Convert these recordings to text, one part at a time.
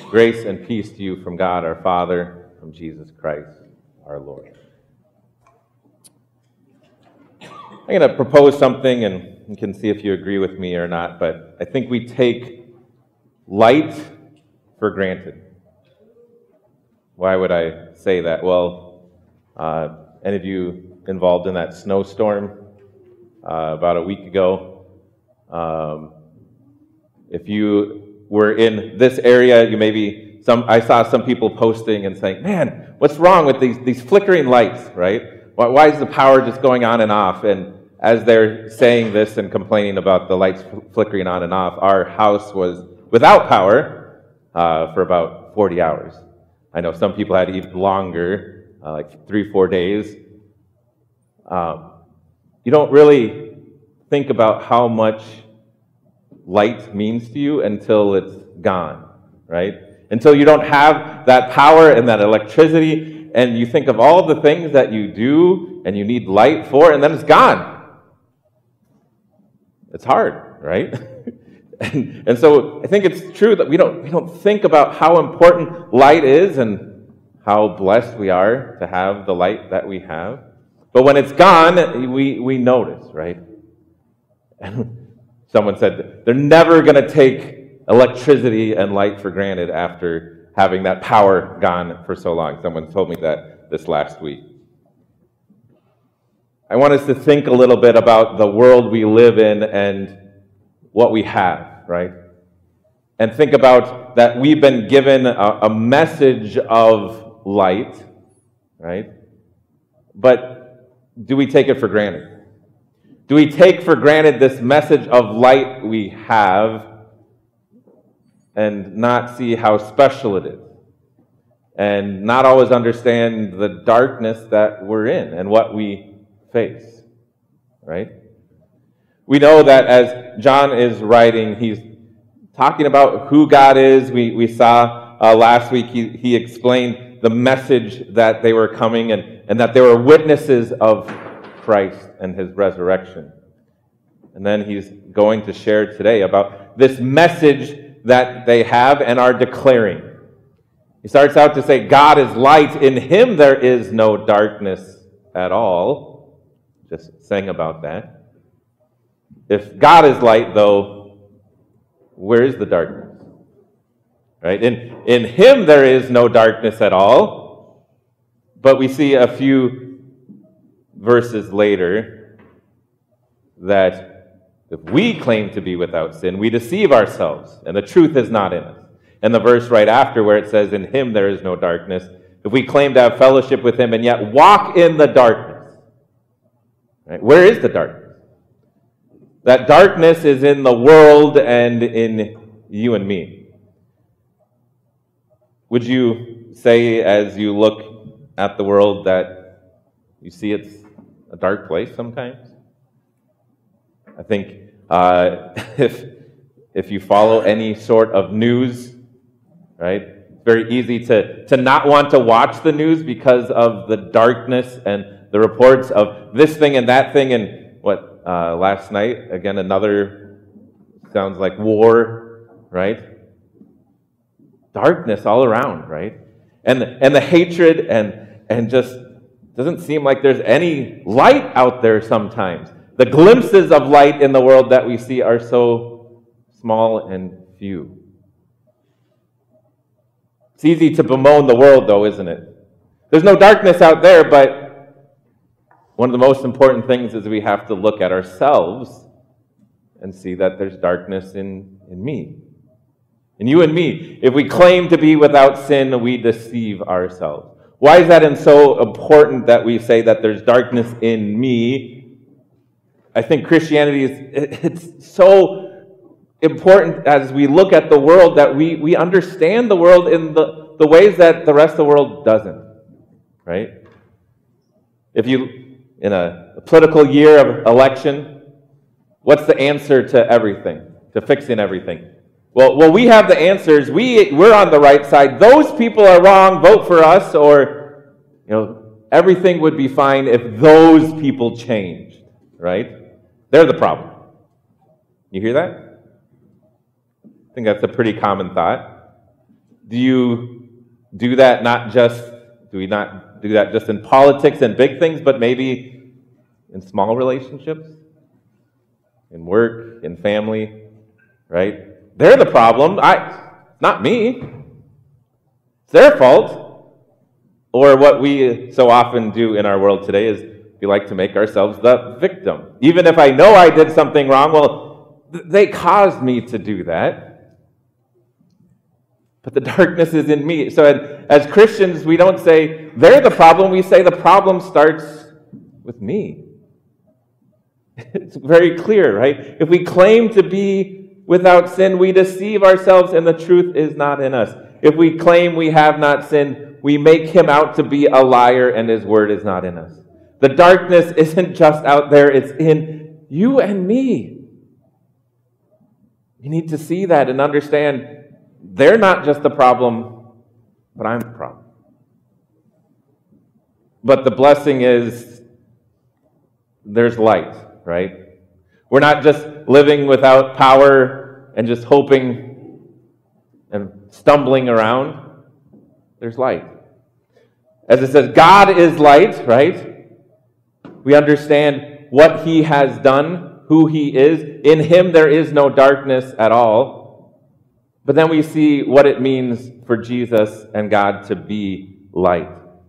Grace and peace to you from God our Father, from Jesus Christ our Lord. I'm going to propose something, and you can see if you agree with me or not, but I think we take light for granted. Why would I say that? Well, any of you involved in that snowstorm about a week ago? If you were in this area, I saw some people posting and saying, man, what's wrong with these flickering lights, right? Why is the power just going on and off? And as they're saying this and complaining about the lights flickering on and off, our house was without power for about 40 hours. I know some people had even longer, like 3-4 days. You don't really think about how much light means to you until it's gone, right? Until you don't have that power and that electricity, and you think of all the things that you do and you need light for, and then it's gone. It's hard, right? and so I think it's true that we don't think about how important light is and how blessed we are to have the light that we have. But when it's gone, we notice, right? And someone said they're never going to take electricity and light for granted after having that power gone for so long. Someone told me that this last week. I want us to think a little bit about the world we live in and what we have, right? And think about that we've been given a message of light, right? But do we take it for granted? Do we take for granted this message of light we have and not see how special it is? And not always understand the darkness that we're in and what we face, right? We know that as John is writing, he's talking about who God is. We saw last week he explained the message that they were coming and that they were witnesses of Christ and his resurrection. And then he's going to share today about this message that they have and are declaring. He starts out to say, God is light. In him there is no darkness at all. Just saying about that. If God is light, though, where is the darkness? Right? In him there is no darkness at all. But we see a few verses later that if we claim to be without sin, we deceive ourselves, and the truth is not in us. And the verse right after where it says, in him there is no darkness, if we claim to have fellowship with him and yet walk in the darkness, right? Where is the darkness? That darkness is in the world and in you and me. Would you say, as you look at the world, that you see it's a dark place sometimes? I think if you follow any sort of news, right, it's very easy to not want to watch the news because of the darkness and the reports of this thing and that thing. And last night, again, another, sounds like war, right? Darkness all around, right? And the hatred and just doesn't seem like there's any light out there sometimes. The glimpses of light in the world that we see are so small and few. It's easy to bemoan the world, though, isn't it? There's no darkness out there, but one of the most important things is we have to look at ourselves and see that there's darkness in me. In you and me. If we claim to be without sin, we deceive ourselves. Why is that so important that we say that there's darkness in me? I think Christianity it's so important as we look at the world that we understand the world in the ways that the rest of the world doesn't, right? If you, in a political year of election, what's the answer to everything, to fixing everything? Well, we have the answers. We're on the right side. Those people are wrong. Vote for us, or everything would be fine if those people changed, right? They're the problem. You hear that? I think that's a pretty common thought. Do you do that do we not do that just in politics and big things, but maybe in small relationships, in work, in family, right? They're the problem. Not me. It's their fault. Or what we so often do in our world today is we like to make ourselves the victim. Even if I know I did something wrong, well, they caused me to do that. But the darkness is in me. So as Christians, we don't say they're the problem. We say the problem starts with me. It's very clear, right? If we claim to be without sin, we deceive ourselves and the truth is not in us. If we claim we have not sinned, we make him out to be a liar and his word is not in us. The darkness isn't just out there, it's in you and me. You need to see that and understand they're not just the problem, but I'm the problem. But the blessing is there's light, right? We're not just living without power and just hoping and stumbling around. There's light. As it says, God is light, right? We understand what he has done, who he is. In him there is no darkness at all. But then we see what it means for Jesus and God to be light.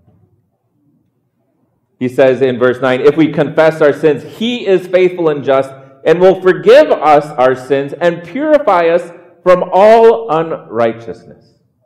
He says in verse 9, if we confess our sins, he is faithful and just and will forgive us our sins and purify us from all unrighteousness.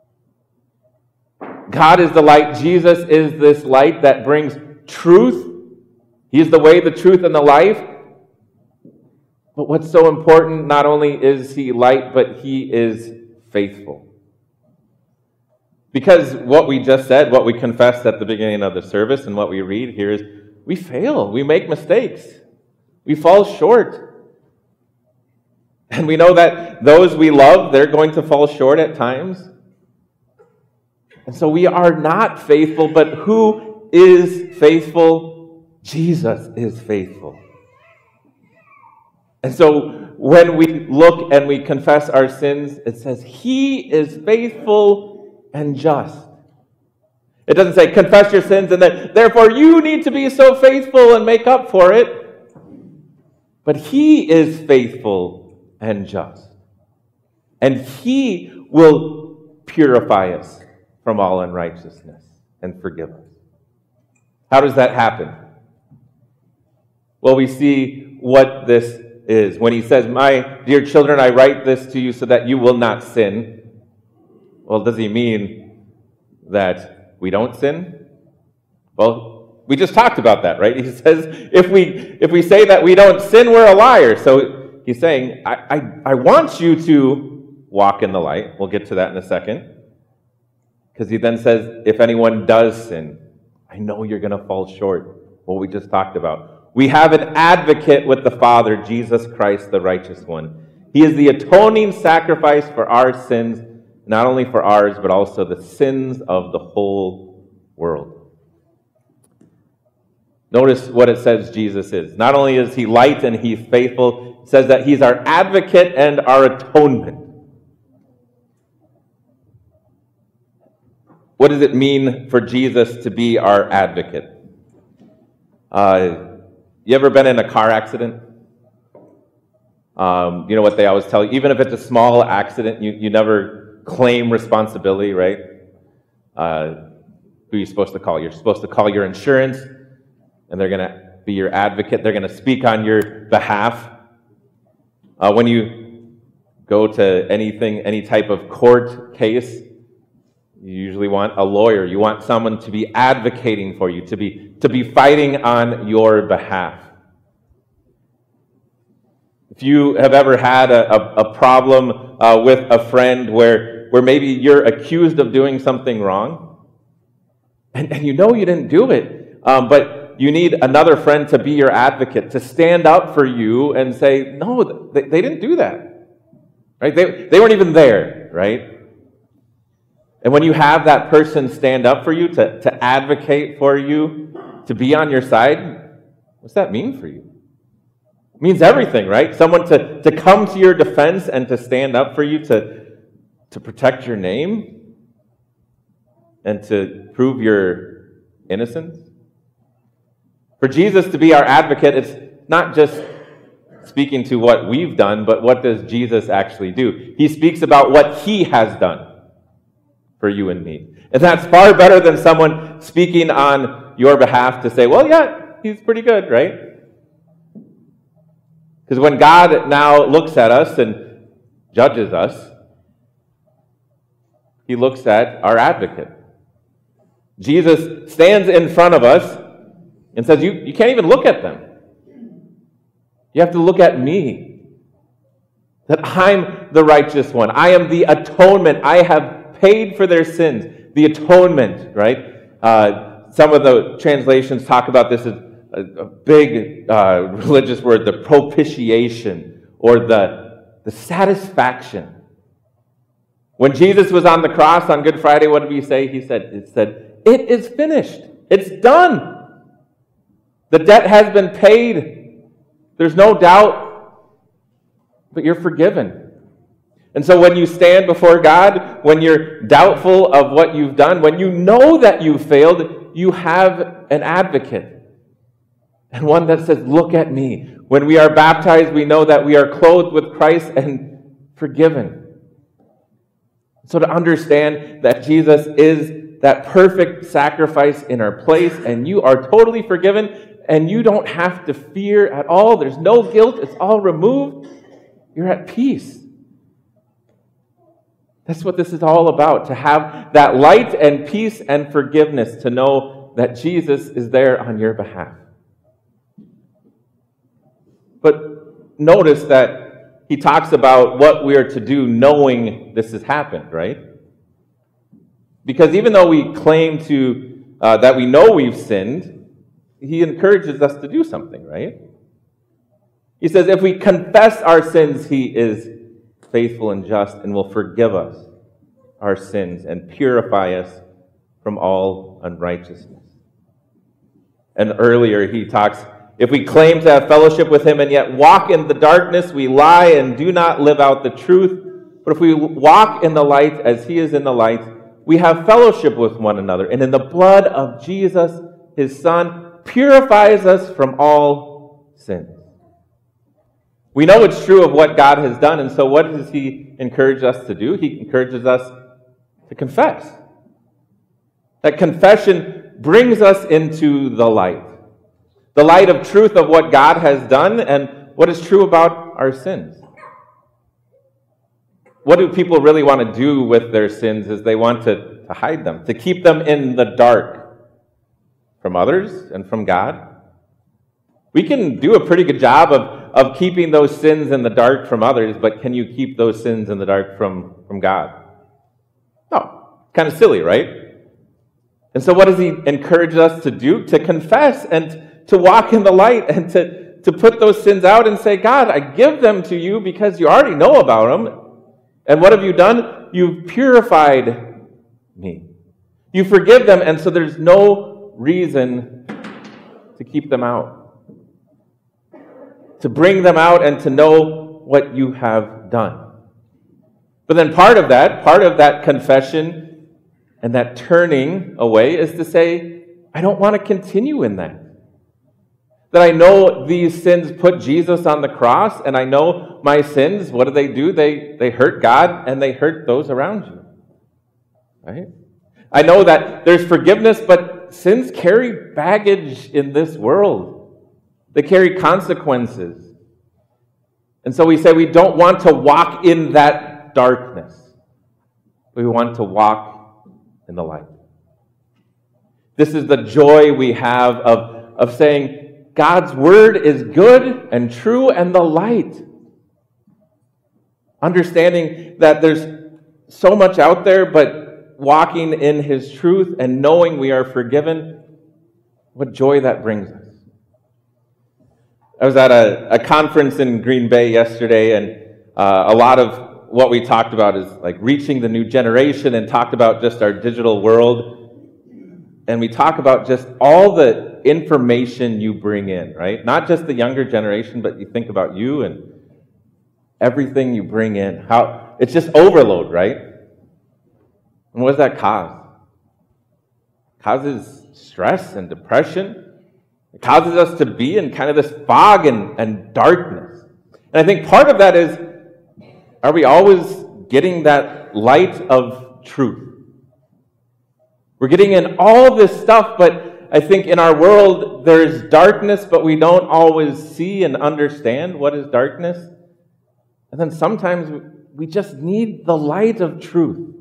God is the light. Jesus is this light that brings truth. He is the way, the truth, and the life. But what's so important, not only is he light, but he is faithful. Because what we just said, what we confessed at the beginning of the service, and what we read here is we fail. We make mistakes. We fall short. And we know that those we love, they're going to fall short at times. And so we are not faithful, but who is faithful? Jesus is faithful. And so when we look and we confess our sins, it says he is faithful and just. It doesn't say confess your sins and then therefore you need to be so faithful and make up for it. But he is faithful and just. And he will purify us from all unrighteousness and forgive us. How does that happen? Well, we see what this is. When he says, my dear children, I write this to you so that you will not sin. Well, does he mean that we don't sin? Well, we just talked about that, right? He says, if we say that we don't sin, we're a liar. So he's saying, I want you to walk in the light. We'll get to that in a second. Because he then says, if anyone does sin, I know you're going to fall short. What we just talked about. We have an advocate with the Father, Jesus Christ, the righteous one. He is the atoning sacrifice for our sins, not only for ours, but also the sins of the whole world. Notice what it says Jesus is. Not only is he light and he's faithful, it says that he's our advocate and our atonement. What does it mean for Jesus to be our advocate? You ever been in a car accident? You know what they always tell you? Even if it's a small accident, you never claim responsibility, right? Who are you supposed to call? You're supposed to call your insurance, and they're going to be your advocate. They're going to speak on your behalf. When you go to any type of court case, you usually want a lawyer. You want someone to be advocating for you, to be fighting on your behalf. If you have ever had a problem with a friend where maybe you're accused of doing something wrong, and you know you didn't do it, but you need another friend to be your advocate, to stand up for you and say, no, they didn't do that. Right? They weren't even there, right? And when you have that person stand up for you, to advocate for you, to be on your side, what's that mean for you? It means everything, right? Someone to come to your defense and to stand up for you, to protect your name. and to prove your innocence? For Jesus to be our advocate, it's not just speaking to what we've done, but what does Jesus actually do? He speaks about what he has done for you and me. And that's far better than someone speaking on your behalf to say, well, yeah, he's pretty good, right? Because when God now looks at us and judges us, he looks at our advocate. Jesus stands in front of us and says, you can't even look at them. You have to look at me. That I'm the righteous one. I am the atonement. I have paid for their sins. The atonement, right? Some of the translations talk about this as a big religious word, the propitiation, or the satisfaction. When Jesus was on the cross on Good Friday, what did he say? It said, it is finished. It's done. The debt has been paid. There's no doubt, but you're forgiven. And so when you stand before God, when you're doubtful of what you've done, when you know that you failed, you have an advocate. And one that says, look at me. When we are baptized, we know that we are clothed with Christ and forgiven. So to understand that Jesus is that perfect sacrifice in our place, and you are totally forgiven, and you don't have to fear at all. There's no guilt. It's all removed. You're at peace. That's what this is all about, to have that light and peace and forgiveness, to know that Jesus is there on your behalf. But notice that he talks about what we are to do knowing this has happened, right? Because even though we claim that we know we've sinned, he encourages us to do something, right? He says, if we confess our sins, he is faithful and just and will forgive us our sins and purify us from all unrighteousness. And earlier he talks, if we claim to have fellowship with him and yet walk in the darkness, we lie and do not live out the truth. But if we walk in the light as he is in the light, we have fellowship with one another. And in the blood of Jesus, his Son, purifies us from all sins. We know it's true of what God has done, and so what does he encourage us to do? He encourages us to confess. That confession brings us into the light of truth of what God has done and what is true about our sins. What do people really want to do with their sins is they want to hide them, to keep them in the dark from others and from God. We can do a pretty good job of keeping those sins in the dark from others, but can you keep those sins in the dark from God? No. Kind of silly, right? And so what does he encourage us to do? To confess and to walk in the light and to put those sins out and say, God, I give them to you because you already know about them. And what have you done? You've purified me. You forgive them, and so there's no reason to keep them out. To bring them out and to know what you have done. But then part of that confession and that turning away is to say, I don't want to continue in that. That I know these sins put Jesus on the cross, and I know my sins, what do? They hurt God and they hurt those around you. Right? I know that there's forgiveness, but sins carry baggage in this world. They carry consequences. And so we say we don't want to walk in that darkness. We want to walk in the light. This is the joy we have of saying God's word is good and true and the light. Understanding that there's so much out there, but walking in his truth and knowing we are forgiven, what joy that brings us. I was at a conference in Green Bay yesterday, and a lot of what we talked about is like reaching the new generation, and talked about just our digital world. And we talk about just all the information you bring in, right? Not just the younger generation, but you think about you and everything you bring in. How it's just overload, right? And what does that cause? causes stress and depression. It causes us to be in kind of this fog and darkness. And I think part of that is, are we always getting that light of truth? We're getting in all this stuff, but I think in our world there's darkness, but we don't always see and understand what is darkness. And then sometimes we just need the light of truth.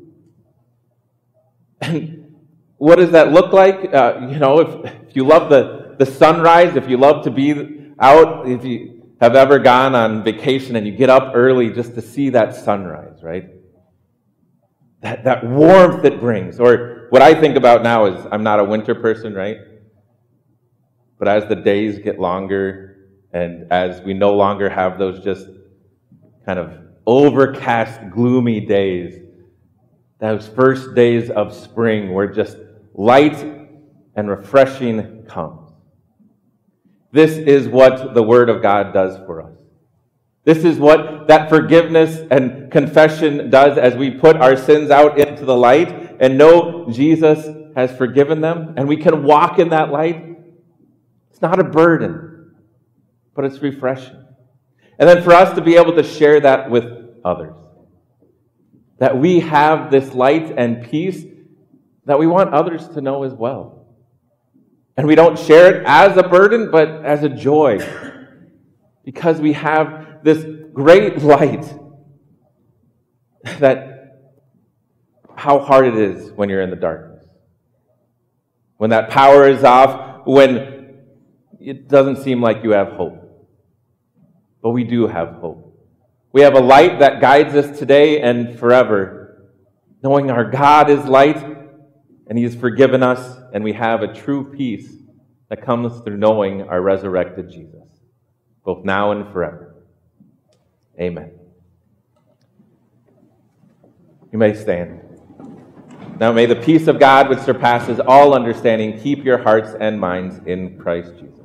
And what does that look like? If you love the sunrise, if you love to be out, if you have ever gone on vacation and you get up early just to see that sunrise, right? That warmth it brings. Or what I think about now is, I'm not a winter person, right? But as the days get longer and as we no longer have those just kind of overcast, gloomy days, those first days of spring where just light and refreshing comes. This is what the Word of God does for us. This is what that forgiveness and confession does as we put our sins out into the light and know Jesus has forgiven them, and we can walk in that light. It's not a burden, but it's refreshing. And then for us to be able to share that with others, that we have this light and peace that we want others to know as well. And we don't share it as a burden, but as a joy, because we have this great light that how hard it is when you're in the darkness. When that power is off, when it doesn't seem like you have hope. But we do have hope. We have a light that guides us today and forever, knowing our God is light and He has forgiven us, and we have a true peace that comes through knowing our resurrected Jesus, both now and forever. Amen. You may stand. Now may the peace of God, which surpasses all understanding, keep your hearts and minds in Christ Jesus.